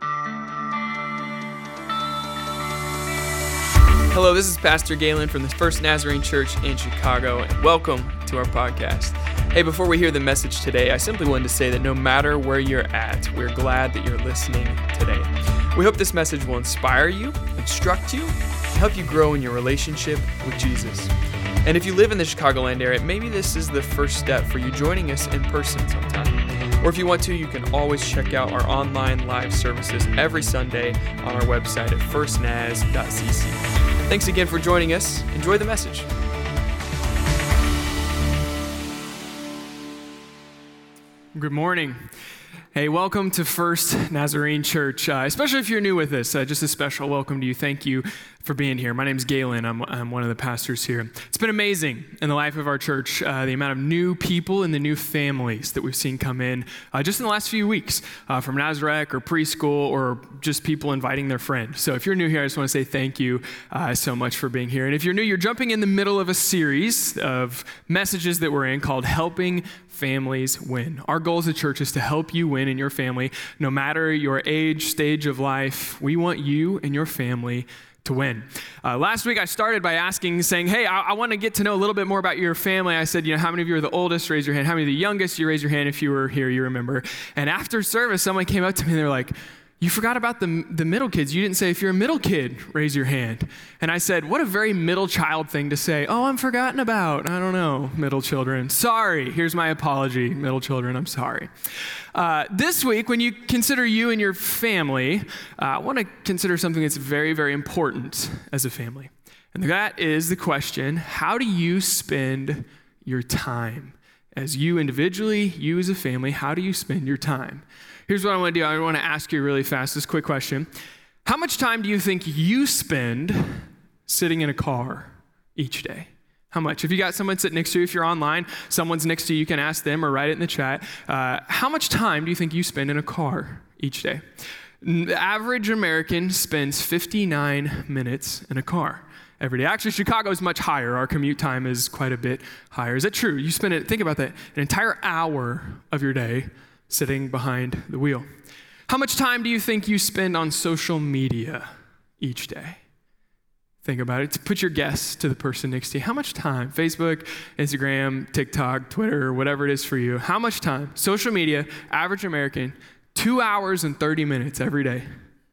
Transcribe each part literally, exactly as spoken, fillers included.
Hello, this is Pastor Galen from the First Nazarene Church in Chicago, and welcome to our podcast. Hey, before we hear the message today, I simply wanted to say that no matter where you're at, we're glad that you're listening today. We hope this message will inspire you, instruct you, help you grow in your relationship with Jesus. And if you live in the Chicagoland area, maybe this is the first step for you joining us in person sometime. Or if you want to, you can always check out our online live services every Sunday on our website at first naz dot c c. Thanks again for joining us. Enjoy the message. Good morning. Hey, welcome to First Nazarene Church. Uh, especially if you're new with us, uh, just a special welcome to you. Thank you for being here. My name's Galen. I'm, I'm one of the pastors here. It's been amazing in the life of our church, uh, the amount of new people and the new families that we've seen come in uh, just in the last few weeks uh, from Nazareth or preschool or just people inviting their friend. So if you're new here, I just want to say thank you uh, so much for being here. And if you're new, you're jumping in the middle of a series of messages that we're in called Helping Families Win. Our goal as a church is to help you win in your family, no matter your age, stage of life. We want you and your family to win. Uh, last week I started by asking, saying, hey, I, I want to get to know a little bit more about your family. I said, you know, how many of you are the oldest? Raise your hand. How many of the youngest? You raise your hand if you were here, you remember. And after service, someone came up to me and they were like, you forgot about the, the middle kids. You didn't say, if you're a middle kid, raise your hand. And I said, what a very middle child thing to say. Oh, I'm forgotten about. I don't know, middle children. Sorry. Here's my apology, middle children. I'm sorry. Uh, this week, when you consider you and your family, uh, I want to consider something that's very, very important as a family. And that is the question, how do you spend your time? As you individually, you as a family, how do you spend your time? Here's what I want to do. I want to ask you really fast this quick question. How much time do you think you spend sitting in a car each day? How much? If you got someone sitting next to you, if you're online, someone's next to you, you can ask them or write it in the chat. Uh, how much time do you think you spend in a car each day? The average American spends fifty-nine minutes in a car every day. Actually, Chicago is much higher. Our commute time is quite a bit higher. Is that true? You spend it, think about that, an entire hour of your day sitting behind the wheel. How much time do you think you spend on social media each day? Think about it. Put your guess to the person next to you. How much time? Facebook, Instagram, TikTok, Twitter, whatever it is for you. How much time? Social media, average American, two hours and thirty minutes every day.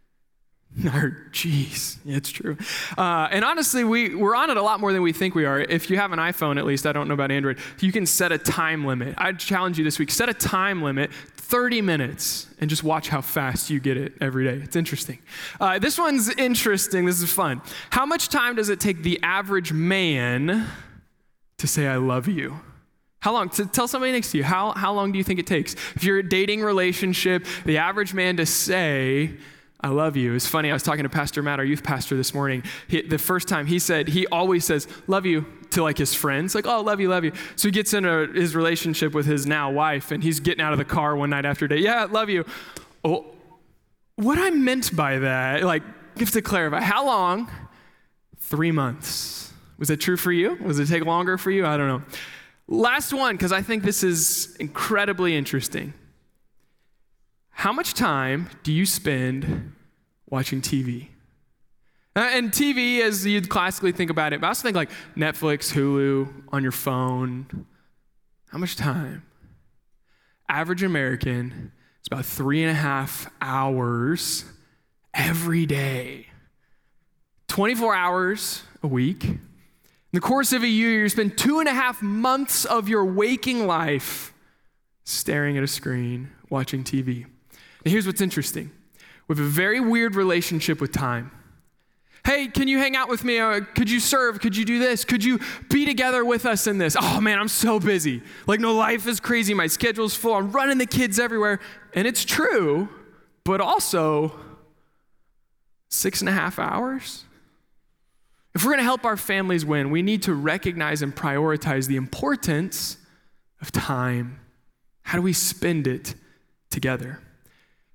Jeez, it's true. Uh, and honestly, we, we're on it a lot more than we think we are. If you have an iPhone, at least, I don't know about Android, you can set a time limit. I'd challenge you this week, set a time limit, thirty minutes, and just watch how fast you get it every day. It's interesting. Uh, this one's interesting. This is fun. How much time does it take the average man to say, I love you? How long? To tell somebody next to you, how, how long do you think it takes? If you're a dating relationship, the average man to say, I love you. It's funny, I was talking to Pastor Matt, our youth pastor this morning. He, the first time he said, he always says, love you to like his friends. Like, oh, love you, love you. So he gets into his relationship with his now wife and he's getting out of the car one night after day. Yeah, love you. Oh, what I meant by that, like, you have to clarify. How long? Three months. Was that true for you? Was it take longer for you? I don't know. Last one, because I think this is incredibly interesting. How much time do you spend watching T V? Uh, and T V, as you'd classically think about it, but I also think like Netflix, Hulu, on your phone. How much time? Average American is about three and a half hours every day. twenty-four hours a week. In the course of a year, you spend two and a half months of your waking life staring at a screen, watching T V. And here's what's interesting. We have a very weird relationship with time. Hey, can you hang out with me? Or could you serve? Could you do this? Could you be together with us in this? Oh man, I'm so busy. Like, no, life is crazy. My schedule's full. I'm running the kids everywhere. And it's true, but also six and a half hours? If we're going to help our families win, we need to recognize and prioritize the importance of time. How do we spend it together?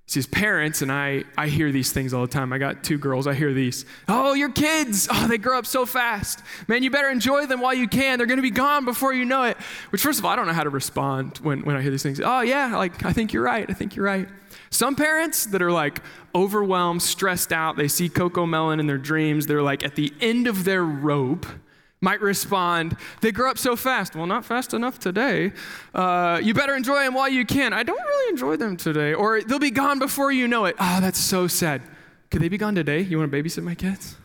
See, as parents, and I, I hear these things all the time. I got two girls. I hear these. Oh, your kids. Oh, they grow up so fast. Man, you better enjoy them while you can. They're going to be gone before you know it. Which, first of all, I don't know how to respond when, when I hear these things. Oh, yeah, like, I think you're right. I think you're right. Some parents that are like overwhelmed, stressed out, they see Coco Melon in their dreams. They're like at the end of their rope, might respond, they grow up so fast. Well, not fast enough today. Uh, you better enjoy them while you can. I don't really enjoy them today. Or they'll be gone before you know it. Oh, that's so sad. Could they be gone today? You want to babysit my kids?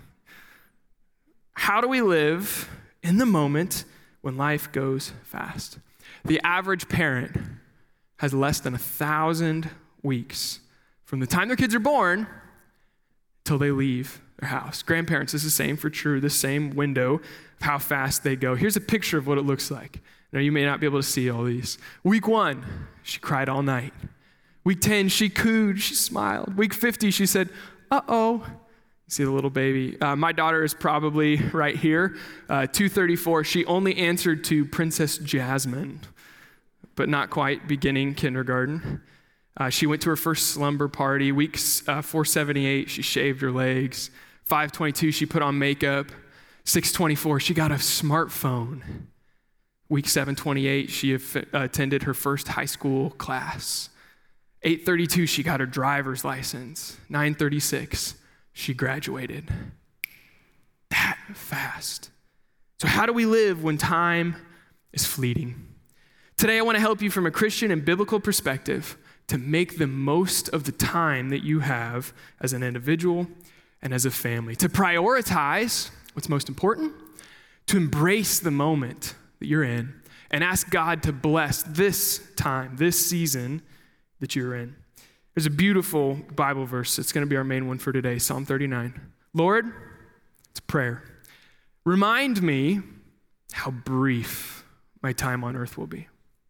How do we live in the moment when life goes fast? The average parent has less than a thousand weeks from the time their kids are born till they leave their house. Grandparents, this is the same for true, the same window of how fast they go. Here's a picture of what it looks like. Now, you may not be able to see all these. Week one, she cried all night. Week ten, she cooed, she smiled. Week fifty, she said, uh-oh. See the little baby. Uh, my daughter is probably right here. Uh, two thirty-four, she only answered to Princess Jasmine, but not quite beginning kindergarten. Uh, she went to her first slumber party. Week uh, four seventy-eight, she shaved her legs. five twenty-two, she put on makeup. six twenty-four, she got a smartphone. Week seven twenty-eight, she af- attended her first high school class. eight thirty-two, she got her driver's license. nine thirty-six, she graduated. That fast. So how do we live when time is fleeting? Today, I want to help you from a Christian and biblical perspective to make the most of the time that you have as an individual and as a family, to prioritize what's most important, to embrace the moment that you're in, and ask God to bless this time, this season that you're in. There's a beautiful Bible verse. It's going to be our main one for today, Psalm thirty-nine. Lord, it's a prayer. Remind me how brief my time on earth will be.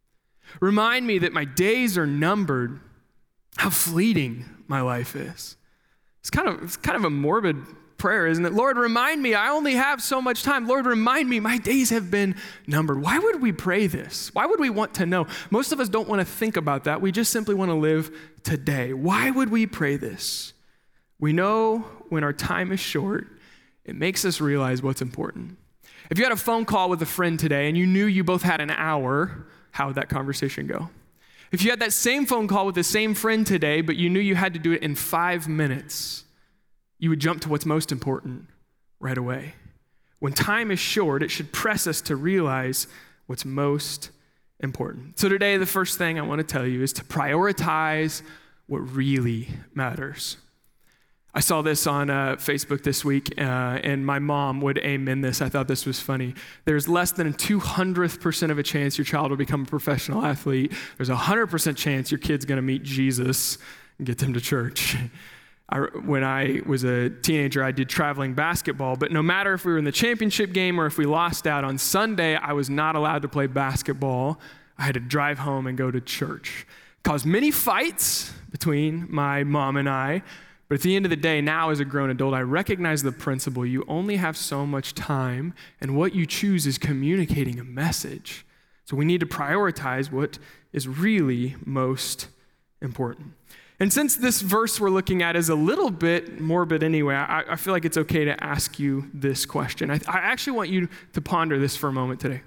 Remind me that my days are numbered, how fleeting my life is. It's kind of, it's kind of a morbid prayer, isn't it? Lord, remind me, I only have so much time. Lord, remind me, my days have been numbered. Why would we pray this? Why would we want to know? Most of us don't want to think about that. We just simply want to live today. Why would we pray this? We know when our time is short, it makes us realize what's important. If you had a phone call with a friend today and you knew you both had an hour, how would that conversation go? If you had that same phone call with the same friend today, but you knew you had to do it in five minutes, you would jump to what's most important right away. When time is short, it should press us to realize what's most important. So today, the first thing I want to tell you is to prioritize what really matters. I saw this on uh, Facebook this week, uh, and my mom would amen this. I thought this was funny. There's less than a two hundredth percent of a chance your child will become a professional athlete. There's a one hundred percent chance your kid's going to meet Jesus and get them to church. I, when I was a teenager, I did traveling basketball, but no matter if we were in the championship game or if we lost out on Sunday, I was not allowed to play basketball. I had to drive home and go to church. Caused many fights between my mom and I. But at the end of the day, now as a grown adult, I recognize the principle. You only have so much time, and what you choose is communicating a message. So we need to prioritize what is really most important. And since this verse we're looking at is a little bit morbid anyway, I, I feel like it's okay to ask you this question. I, I actually want you to ponder this for a moment today.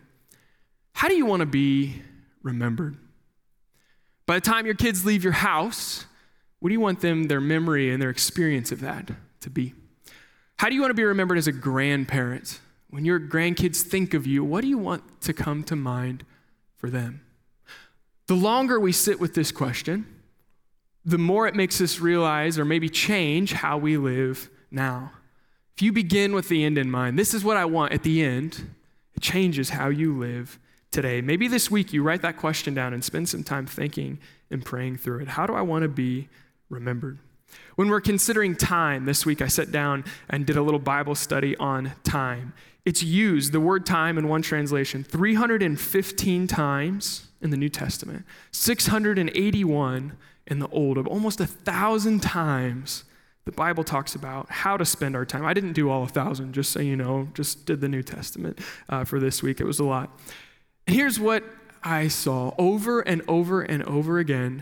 How do you want to be remembered? By the time your kids leave your house, what do you want them, their memory and their experience of that to be? How do you want to be remembered as a grandparent? When your grandkids think of you, what do you want to come to mind for them? The longer we sit with this question, the more it makes us realize or maybe change how we live now. If you begin with the end in mind, this is what I want at the end, it changes how you live today. Maybe this week you write that question down and spend some time thinking and praying through it. How do I want to be remembered? When we're considering time, this week I sat down and did a little Bible study on time. It's used, the word time in one translation, three hundred fifteen times in the New Testament, six hundred eighty-one in the Old. Almost a thousand times the Bible talks about how to spend our time. I didn't do all a thousand, just so you know, just did the New Testament uh, for this week. It was a lot. And here's what I saw over and over and over again.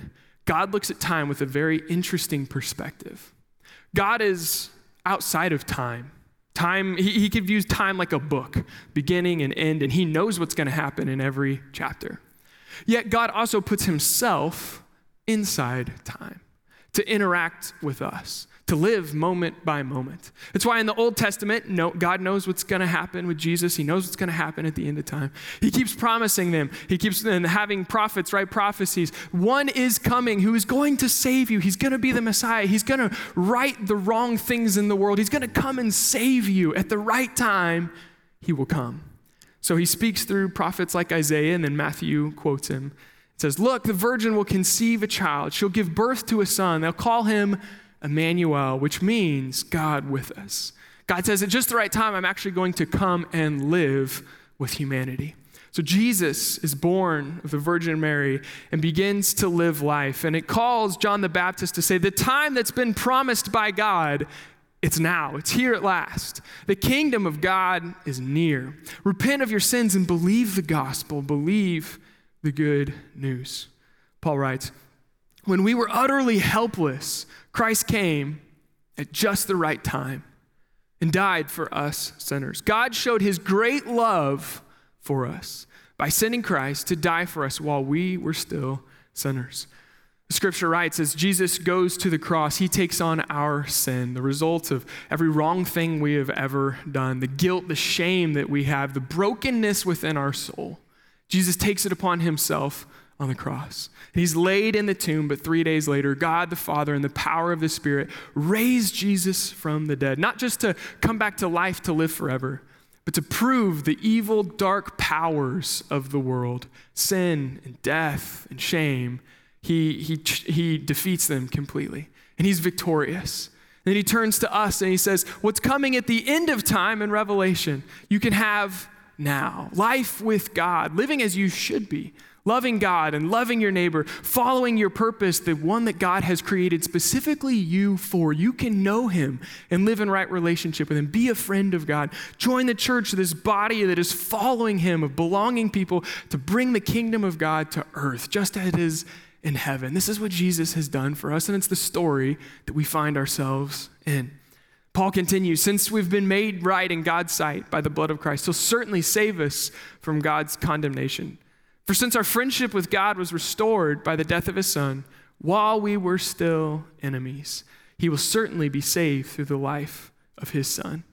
God looks at time with a very interesting perspective. God is outside of time. Time, he, he could view time like a book, beginning and end, and he knows what's going to happen in every chapter. Yet God also puts himself inside time to interact with us, to live moment by moment. That's why in the Old Testament, no, God knows what's going to happen with Jesus. He knows what's going to happen at the end of time. He keeps promising them. He keeps and having prophets write prophecies. One is coming who is going to save you. He's going to be the Messiah. He's going to right the wrong things in the world. He's going to come and save you. At the right time, he will come. So he speaks through prophets like Isaiah, and then Matthew quotes him. It says, look, the virgin will conceive a child. She'll give birth to a son. They'll call him Emmanuel, which means God with us. God says at just the right time, I'm actually going to come and live with humanity. So Jesus is born of the Virgin Mary and begins to live life. And it calls John the Baptist to say, the time that's been promised by God, it's now. It's here at last. The kingdom of God is near. Repent of your sins and believe the gospel. Believe the good news. Paul writes, when we were utterly helpless, Christ came at just the right time and died for us sinners. God showed his great love for us by sending Christ to die for us while we were still sinners. The scripture writes, as Jesus goes to the cross, he takes on our sin, the result of every wrong thing we have ever done, the guilt, the shame that we have, the brokenness within our soul. Jesus takes it upon himself on the cross. And he's laid in the tomb, but three days later, God the Father in the power of the Spirit raised Jesus from the dead, not just to come back to life to live forever, but to prove the evil, dark powers of the world, sin and death and shame. He, he, he defeats them completely, and he's victorious. And then he turns to us and he says, what's coming at the end of time in Revelation, you can have now. Life with God, living as you should be, loving God and loving your neighbor, following your purpose, the one that God has created specifically you for. You can know him and live in right relationship with him. Be a friend of God. Join the church, this body that is following him, of belonging people to bring the kingdom of God to earth, just as it is in heaven. This is what Jesus has done for us, and it's the story that we find ourselves in. Paul continues, since we've been made right in God's sight by the blood of Christ, he'll certainly save us from God's condemnation. For since our friendship with God was restored by the death of his son, while we were still enemies, he will certainly be saved through the life of his son.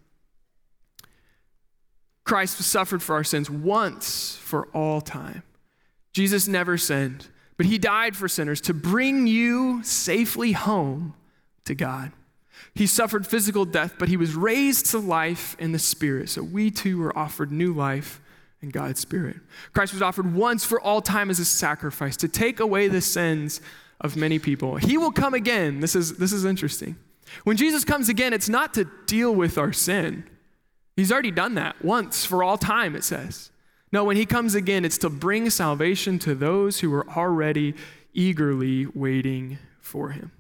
Christ suffered for our sins once for all time. Jesus never sinned, but he died for sinners to bring you safely home to God. He suffered physical death, but he was raised to life in the Spirit. So we too were offered new life in God's Spirit. Christ was offered once for all time as a sacrifice to take away the sins of many people. He will come again. This is, this is interesting. When Jesus comes again, it's not to deal with our sin. He's already done that once for all time, it says. No, when he comes again, it's to bring salvation to those who are already eagerly waiting for him.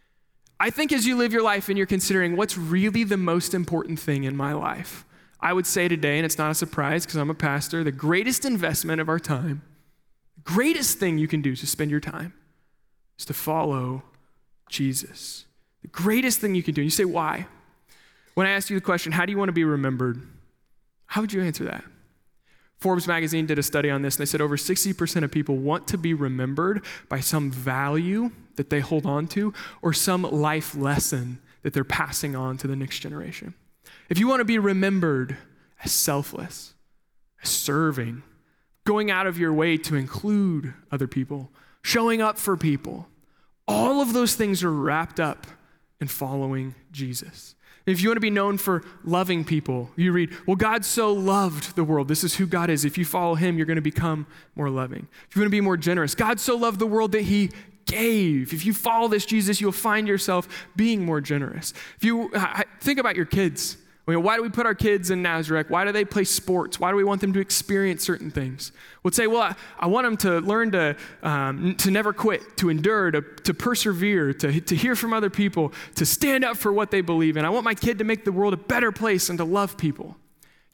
I think as you live your life and you're considering what's really the most important thing in my life, I would say today, and it's not a surprise because I'm a pastor, the greatest investment of our time, the greatest thing you can do to spend your time is to follow Jesus. The greatest thing you can do. And you say, why? When I ask you the question, how do you want to be remembered? How would you answer that? Forbes magazine did a study on this, and they said over sixty percent of people want to be remembered by some value that they hold on to or some life lesson that they're passing on to the next generation. If you want to be remembered as selfless, as serving, going out of your way to include other people, showing up for people, all of those things are wrapped up in following Jesus. If you want to be known for loving people, you read, well, God so loved the world. This is who God is. If you follow him, you're going to become more loving. If you want to be more generous, God so loved the world that he gave. If you follow this Jesus, you'll find yourself being more generous. If you think about your kids, I mean, why do we put our kids in Nazareth? Why do they play sports? Why do we want them to experience certain things? We'll say, well, I, I want them to learn to um, to never quit, to endure, to, to persevere, to, to hear from other people, to stand up for what they believe in. I want my kid to make the world a better place and to love people.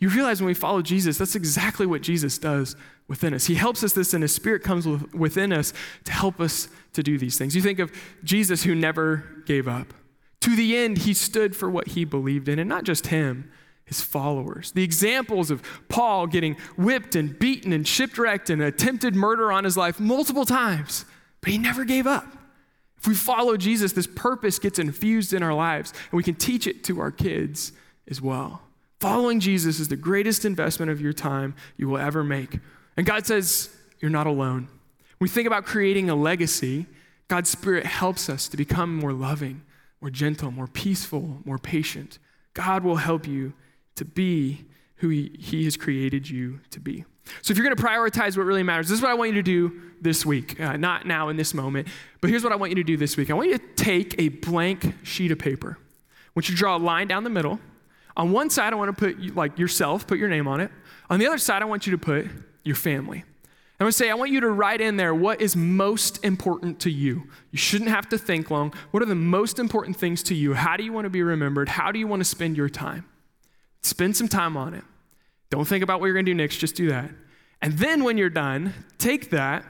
You realize when we follow Jesus, that's exactly what Jesus does within us. He helps us this, and his Spirit comes within us to help us to do these things. You think of Jesus who never gave up. To the end, he stood for what he believed in, and not just him, his followers. The examples of Paul getting whipped and beaten and shipwrecked and attempted murder on his life multiple times, but he never gave up. If we follow Jesus, this purpose gets infused in our lives, and we can teach it to our kids as well. Following Jesus is the greatest investment of your time you will ever make. And God says, you're not alone. When we think about creating a legacy, God's Spirit helps us to become more loving, more gentle, more peaceful, more patient. God will help you to be who he, he has created you to be. So if you're going to prioritize what really matters, this is what I want you to do this week. Uh, not now in this moment, but here's what I want you to do this week. I want you to take a blank sheet of paper. I want you to draw a line down the middle. On one side, I want to put like yourself, put your name on it. On the other side, I want you to put your family. I want to say, I want you to write in there what is most important to you. You shouldn't have to think long. What are the most important things to you? How do you want to be remembered? How do you want to spend your time? Spend some time on it. Don't think about what you're going to do next, just do that. And then when you're done, take that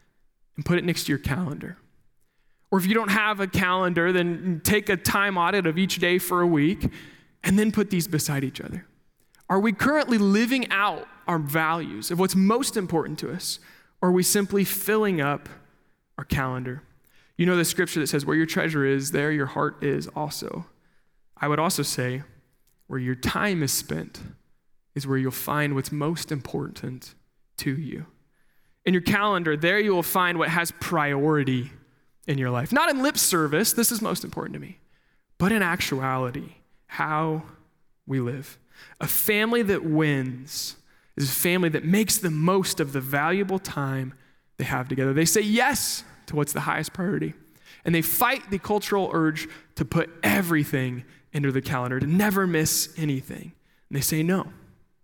and put it next to your calendar. Or if you don't have a calendar, then take a time audit of each day for a week and then put these beside each other. Are we currently living out our values of what's most important to us? Or are we simply filling up our calendar? You know the scripture that says, where your treasure is, there your heart is also. I would also say, where your time is spent is where you'll find what's most important to you. In your calendar, there you will find what has priority in your life. Not in lip service, this is most important to me, but in actuality, how we live. A family that wins is a family that makes the most of the valuable time they have together. They say yes to what's the highest priority, and they fight the cultural urge to put everything into the calendar, to never miss anything. And they say no.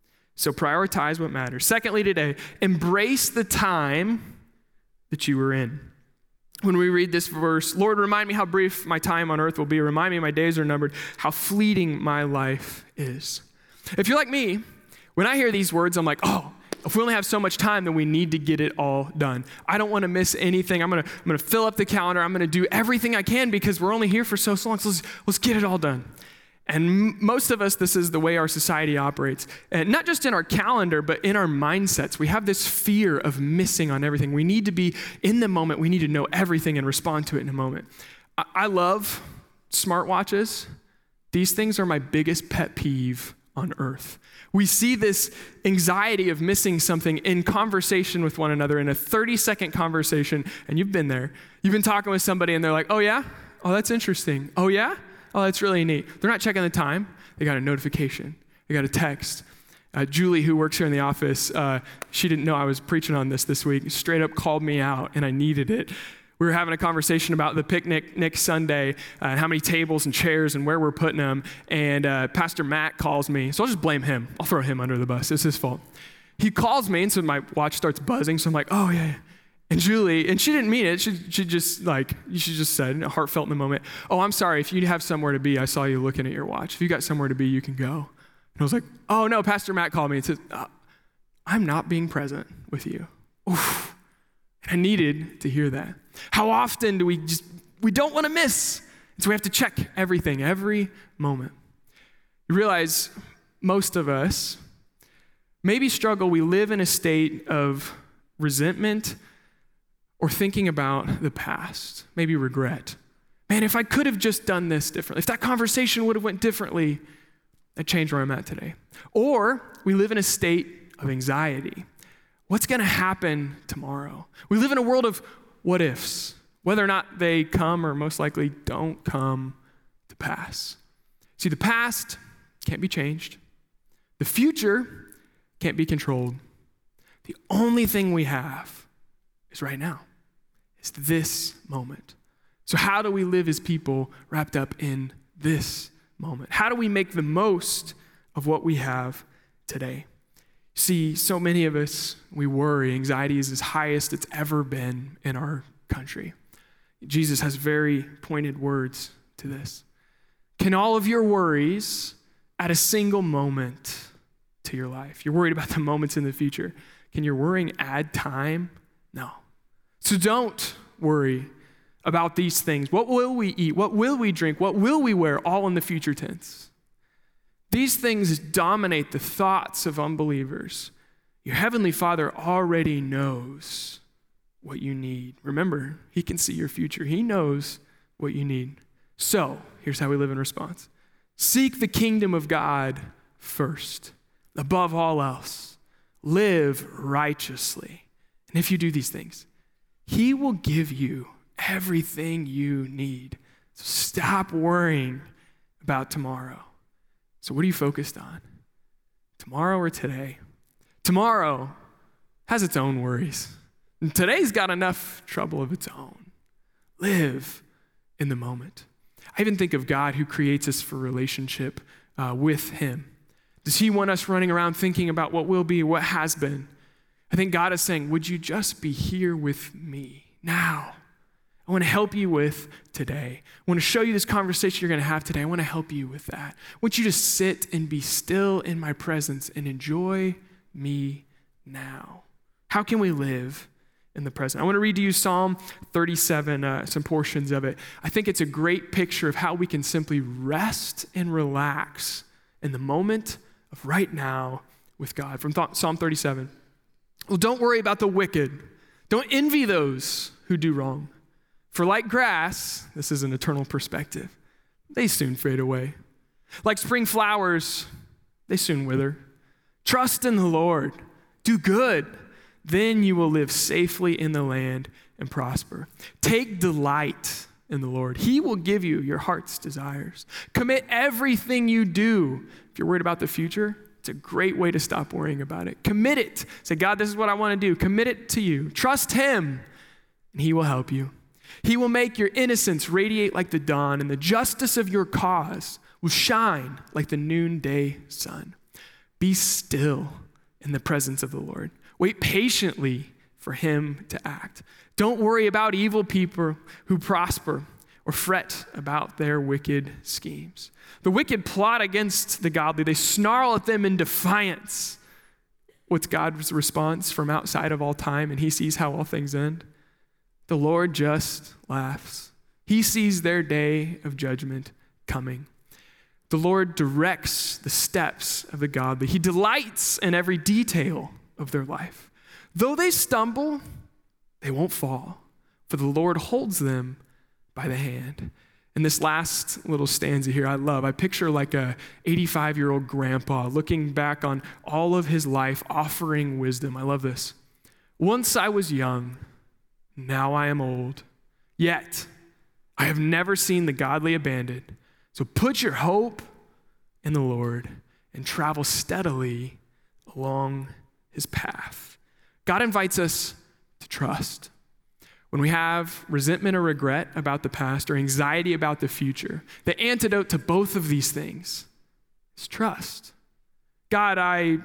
So prioritize what matters. Secondly today, embrace the time that you were in. When we read this verse, Lord, remind me how brief my time on earth will be. Remind me my days are numbered, how fleeting my life is. If you're like me, when I hear these words, I'm like, oh, if we only have so much time, then we need to get it all done. I don't want to miss anything. I'm going to I'm going to fill up the calendar. I'm going to do everything I can because we're only here for so long. So let's, let's get it all done. And m- most of us, this is the way our society operates. And not just in our calendar, but in our mindsets. We have this fear of missing on everything. We need to be in the moment. We need to know everything and respond to it in a moment. I, I love smartwatches. These things are my biggest pet peeve on earth. We see this anxiety of missing something in conversation with one another, in a thirty-second conversation, and you've been there. You've been talking with somebody, and they're like, oh, yeah? Oh, that's interesting. Oh, yeah? Oh, that's really neat. They're not checking the time. They got a notification. They got a text. Uh, Julie, who works here in the office, uh, she didn't know I was preaching on this this week, straight up called me out, and I needed it. We were having a conversation about the picnic next Sunday, uh, and how many tables and chairs and where we're putting them, and uh, Pastor Matt calls me, so I'll just blame him. I'll throw him under the bus. It's his fault. He calls me, and so my watch starts buzzing, so I'm like, oh, yeah, yeah. And Julie, and she didn't mean it. She, she just like, she just said, heartfelt in the moment, oh, I'm sorry. If you have somewhere to be, I saw you looking at your watch. If you got somewhere to be, you can go. And I was like, oh, no, Pastor Matt called me and said, uh, I'm not being present with you. Oof. And I needed to hear that. How often do we just, we don't want to miss. And so we have to check everything, every moment. You realize most of us maybe struggle. We live in a state of resentment or thinking about the past, maybe regret. Man, if I could have just done this differently, if that conversation would have went differently, I'd change where I'm at today. Or we live in a state of anxiety. What's going to happen tomorrow? We live in a world of what ifs, whether or not they come or most likely don't come to pass. See, the past can't be changed. The future can't be controlled. The only thing we have is right now. It's this moment. So how do we live as people wrapped up in this moment? How do we make the most of what we have today? See, so many of us, we worry. Anxiety is as highest it's ever been in our country. Jesus has very pointed words to this. Can all of your worries add a single moment to your life. You're worried about the moments in the future. Can your worrying add time? No. So don't worry about these things. What will we eat? What will we drink? What will we wear? All in the future tense. These things dominate the thoughts of unbelievers. Your heavenly Father already knows what you need. Remember, he can see your future. He knows what you need. So, here's how we live in response. Seek the kingdom of God first, above all else. Live righteously. And if you do these things, he will give you everything you need. So stop worrying about tomorrow. So what are you focused on? Tomorrow or today? Tomorrow has its own worries. And today's got enough trouble of its own. Live in the moment. I even think of God who creates us for relationship uh, with him. Does he want us running around thinking about what will be, what has been? I think God is saying, would you just be here with me now? I want to help you with today. I want to show you this conversation you're going to have today. I want to help you with that. I want you to sit and be still in my presence and enjoy me now. How can we live in the present? I want to read to you Psalm thirty-seven, uh, some portions of it. I think it's a great picture of how we can simply rest and relax in the moment of right now with God. From th- Psalm thirty-seven. Well, don't worry about the wicked. Don't envy those who do wrong. For like grass, this is an eternal perspective, they soon fade away. Like spring flowers, they soon wither. Trust in the Lord. Do good. Then you will live safely in the land and prosper. Take delight in the Lord. He will give you your heart's desires. Commit everything you do. If you're worried about the future, it's a great way to stop worrying about it. Commit it. Say, God, this is what I want to do. Commit it to you. Trust him, and he will help you. He will make your innocence radiate like the dawn, and the justice of your cause will shine like the noonday sun. Be still in the presence of the Lord. Wait patiently for him to act. Don't worry about evil people who prosper or fret about their wicked schemes. The wicked plot against the godly. They snarl at them in defiance. What's God's response from outside of all time, and he sees how all things end? The Lord just laughs. He sees their day of judgment coming. The Lord directs the steps of the godly. He delights in every detail of their life. Though they stumble, they won't fall, for the Lord holds them by the hand. And this last little stanza here I love. I picture like a eighty-five-year-old grandpa looking back on all of his life, offering wisdom. I love this. Once I was young, now I am old, yet I have never seen the godly abandoned. So put your hope in the Lord and travel steadily along his path. God invites us to trust. When we have resentment or regret about the past or anxiety about the future, the antidote to both of these things is trust. God, I,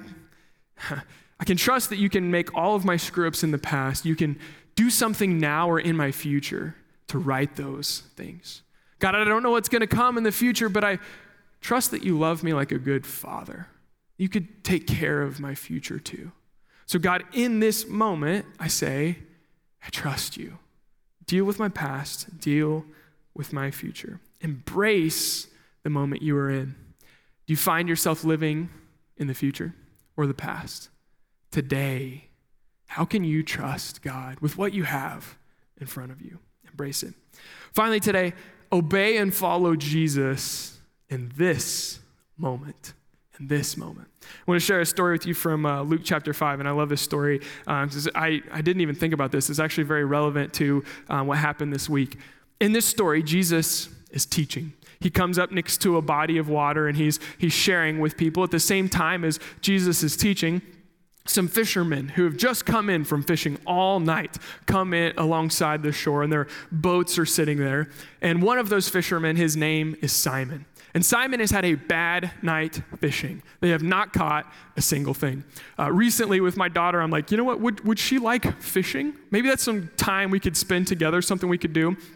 I can trust that you can make all of my screw-ups in the past. You can do something now or in my future to right those things. God, I don't know what's going to come in the future, but I trust that you love me like a good father. You could take care of my future too. So God, in this moment, I say, I trust you. Deal with my past. Deal with my future. Embrace the moment you are in. Do you find yourself living in the future or the past? Today, how can you trust God with what you have in front of you? Embrace it. Finally today, obey and follow Jesus in this moment. In this moment. I want to share a story with you from uh, Luke chapter five, and I love this story. Um, I, I didn't even think about this. It's actually very relevant to uh, what happened this week. In this story, Jesus is teaching. He comes up next to a body of water, and he's he's sharing with people. At the same time as Jesus is teaching, some fishermen who have just come in from fishing all night come in alongside the shore, and their boats are sitting there. And one of those fishermen, his name is Simon. And Simon has had a bad night fishing. They have not caught a single thing. Uh, recently with my daughter, I'm like, you know what, would, would she like fishing? Maybe that's some time we could spend together, something we could do.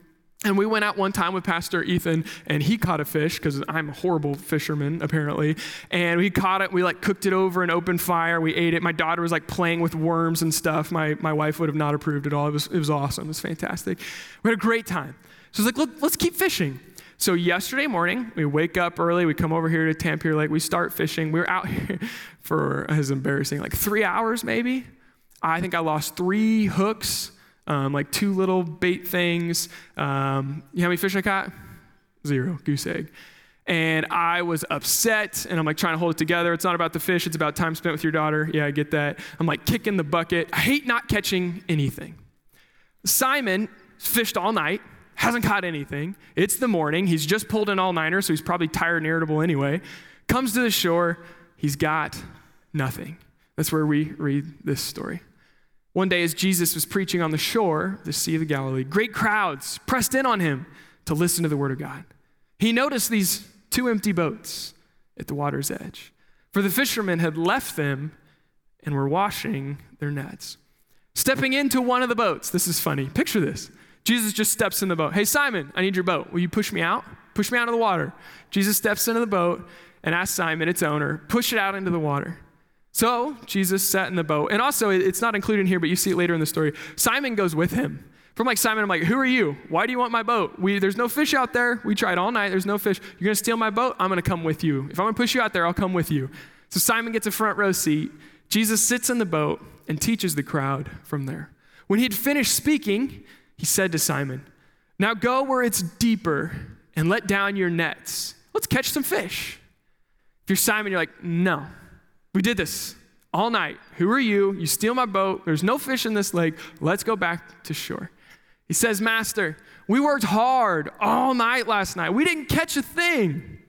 And we went out one time with Pastor Ethan, and he caught a fish, because I'm a horrible fisherman, apparently. And we caught it. We, like, cooked it over an open fire. We ate it. My daughter was, like, playing with worms and stuff. My my wife would have not approved at all. It was, it was awesome. It was fantastic. We had a great time. So I was like, Let, let's keep fishing. So yesterday morning, we wake up early. We come over here to Tampier Lake. We start fishing. We were out here for, it was embarrassing, like three hours maybe. I think I lost three hooks. Um, like two little bait things. Um, you know how many fish I caught? Zero, goose egg. And I was upset, and I'm like trying to hold it together. It's not about the fish, it's about time spent with your daughter. Yeah, I get that. I'm like kicking the bucket. I hate not catching anything. Simon fished all night, hasn't caught anything. It's the morning. He's just pulled an all-nighter, so he's probably tired and irritable anyway. Comes to the shore, he's got nothing. That's where we read this story. One day as Jesus was preaching on the shore of the Sea of Galilee, great crowds pressed in on him to listen to the word of God. He noticed these two empty boats at the water's edge, for the fishermen had left them and were washing their nets. Stepping into one of the boats, this is funny, picture this. Jesus just steps in the boat. Hey, Simon, I need your boat. Will you push me out? Push me out of the water. Jesus steps into the boat and asks Simon, its owner, push it out into the water. So Jesus sat in the boat. And also, it's not included in here, but you see it later in the story. Simon goes with him. From like, Simon, I'm like, who are you? Why do you want my boat? We, there's no fish out there. We tried all night. There's no fish. You're going to steal my boat? I'm going to come with you. If I'm going to push you out there, I'll come with you. So Simon gets a front row seat. Jesus sits in the boat and teaches the crowd from there. When he'd finished speaking, he said to Simon, now go where it's deeper and let down your nets. Let's catch some fish. If you're Simon, you're like, no. We did this all night. Who are you? You steal my boat. There's no fish in this lake. Let's go back to shore. He says, Master, we worked hard all night last night. We didn't catch a thing.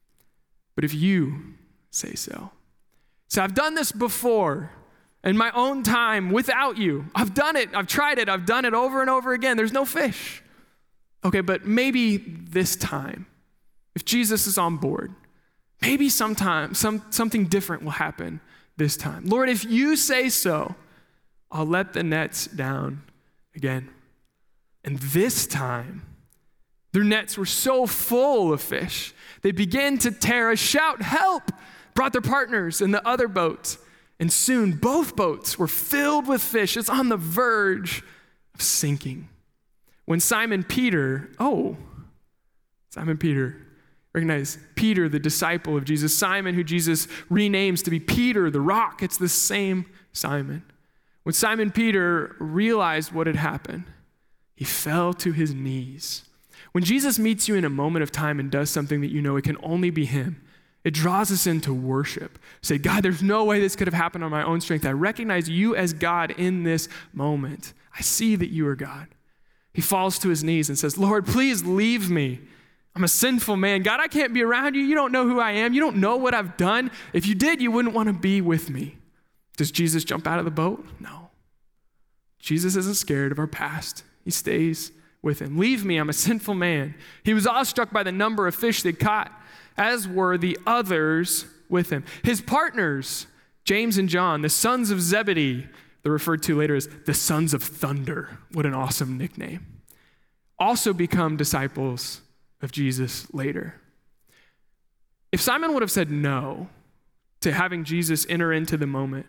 But if you say so. So I've done this before in my own time without you. I've done it. I've tried it. I've done it over and over again. There's no fish. Okay, but maybe this time, if Jesus is on board, maybe sometime some, something different will happen this time. Lord, if you say so, I'll let the nets down again. And this time, their nets were so full of fish, they began to tear. A shout, help, brought their partners in the other boat. And soon both boats were filled with fish. It's on the verge of sinking. When Simon Peter, oh, Simon Peter, recognize Peter, the disciple of Jesus. Simon, who Jesus renames to be Peter, the rock. It's the same Simon. When Simon Peter realized what had happened, he fell to his knees. When Jesus meets you in a moment of time and does something that you know it can only be him, it draws us into worship. Say, God, there's no way this could have happened on my own strength. I recognize you as God in this moment. I see that you are God. He falls to his knees and says, Lord, please leave me. I'm a sinful man. God, I can't be around you. You don't know who I am. You don't know what I've done. If you did, you wouldn't want to be with me. Does Jesus jump out of the boat? No. Jesus isn't scared of our past. He stays with him. Leave me. I'm a sinful man. He was awestruck by the number of fish they caught, as were the others with him. His partners, James and John, the sons of Zebedee, they're referred to later as the sons of thunder. What an awesome nickname. Also become disciples of Jesus later. If Simon would have said no to having Jesus enter into the moment,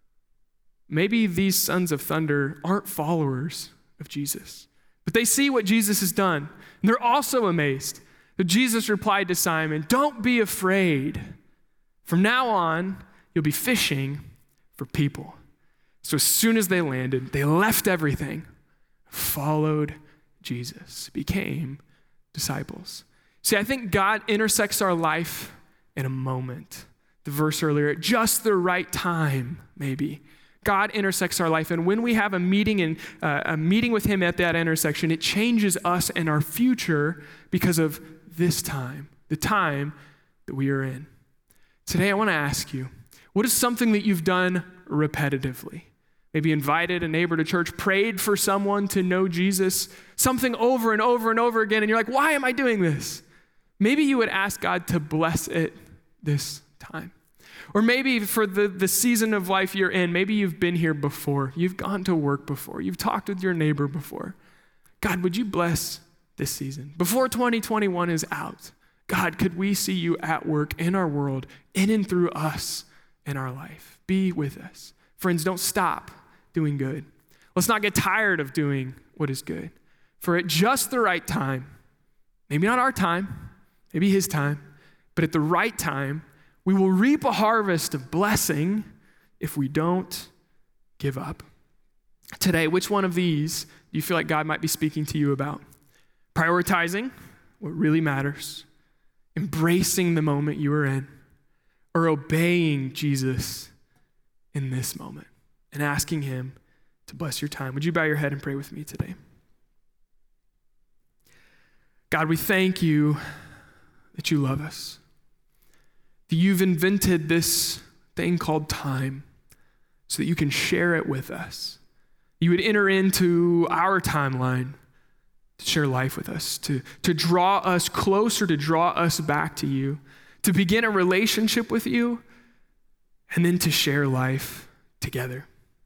maybe these sons of thunder aren't followers of Jesus. But they see what Jesus has done, and they're also amazed. But Jesus replied to Simon, don't be afraid. From now on, you'll be fishing for people. So as soon as they landed, they left everything, followed Jesus, became disciples. See, I think God intersects our life in a moment. The verse earlier, at just the right time, maybe. God intersects our life, and when we have a meeting and uh, a meeting with him at that intersection, it changes us and our future because of this time, the time that we are in. Today, I want to ask you, what is something that you've done repetitively? Maybe invited a neighbor to church, prayed for someone to know Jesus, something over and over and over again, and you're like, why am I doing this? Maybe you would ask God to bless it this time. Or maybe for the, the season of life you're in, maybe you've been here before. You've gone to work before. You've talked with your neighbor before. God, would you bless this season. Before twenty twenty-one is out, God, could we see you at work in our world, in and through us in our life? Be with us. Friends, don't stop doing good. Let's not get tired of doing what is good. For at just the right time, maybe not our time, maybe his time, but at the right time, we will reap a harvest of blessing if we don't give up. Today, which one of these do you feel like God might be speaking to you about? Prioritizing what really matters, embracing the moment you are in, or obeying Jesus in this moment and asking him to bless your time. Would you bow your head and pray with me today? God, we thank you that you love us, that you've invented this thing called time so that you can share it with us. You would enter into our timeline to share life with us, to, to draw us closer, to draw us back to you, to begin a relationship with you, and then to share life together.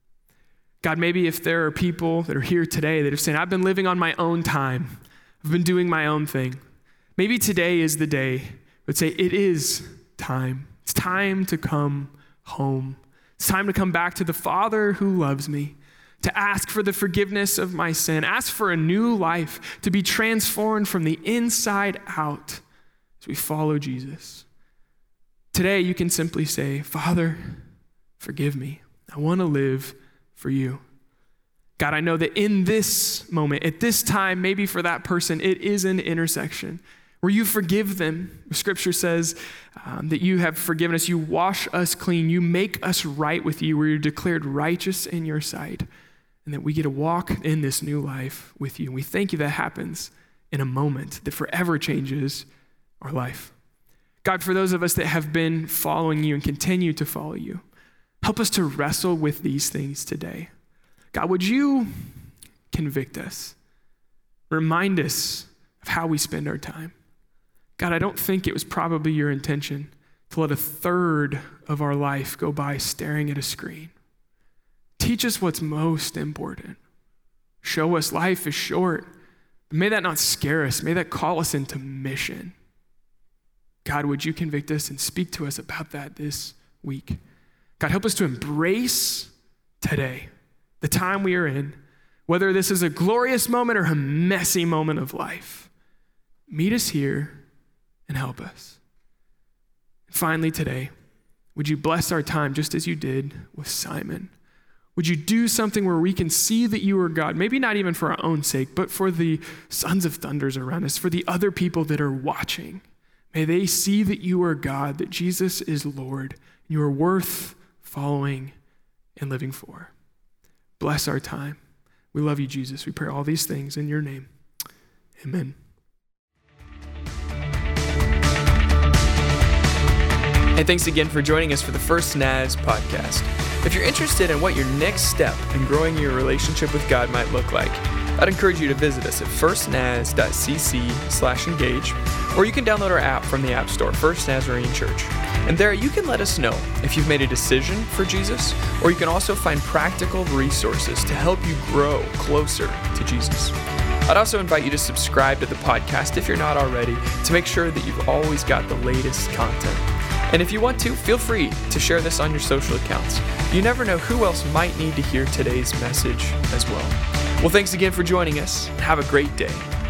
God, maybe if there are people that are here today that are saying, I've been living on my own time, I've been doing my own thing. Maybe today is the day I would say it is time. It's time to come home. It's time to come back to the Father who loves me, to ask for the forgiveness of my sin, ask for a new life, to be transformed from the inside out as we follow Jesus. Today you can simply say, Father, forgive me. I want to live for you. God, I know that in this moment, at this time, maybe for that person, it is an intersection where you forgive them. Scripture says um, that you have forgiven us. You wash us clean. You make us right with you, where you're declared righteous in your sight, and that we get to walk in this new life with you. And we thank you that happens in a moment that forever changes our life. God, for those of us that have been following you and continue to follow you, help us to wrestle with these things today. God, would you convict us? Remind us of how we spend our time. God, I don't think it was probably your intention to let a third of our life go by staring at a screen. Teach us what's most important. Show us life is short. But may that not scare us. May that call us into mission. God, would you convict us and speak to us about that this week? God, help us to embrace today, the time we are in, whether this is a glorious moment or a messy moment of life. Meet us here and help us. Finally today, would you bless our time just as you did with Simon? Would you do something where we can see that you are God, maybe not even for our own sake, but for the sons of thunders around us, for the other people that are watching. May they see that you are God, that Jesus is Lord, and you are worth following and living for. Bless our time. We love you, Jesus. We pray all these things in your name. Amen. And thanks again for joining us for the First Naz podcast. If you're interested in what your next step in growing your relationship with God might look like, I'd encourage you to visit us at firstnaz.cc slash engage, or you can download our app from the App Store, First Nazarene Church. And there you can let us know if you've made a decision for Jesus, or you can also find practical resources to help you grow closer to Jesus. I'd also invite you to subscribe to the podcast if you're not already, to make sure that you've always got the latest content. And if you want to, feel free to share this on your social accounts. You never know who else might need to hear today's message as well. Well, thanks again for joining us. Have a great day.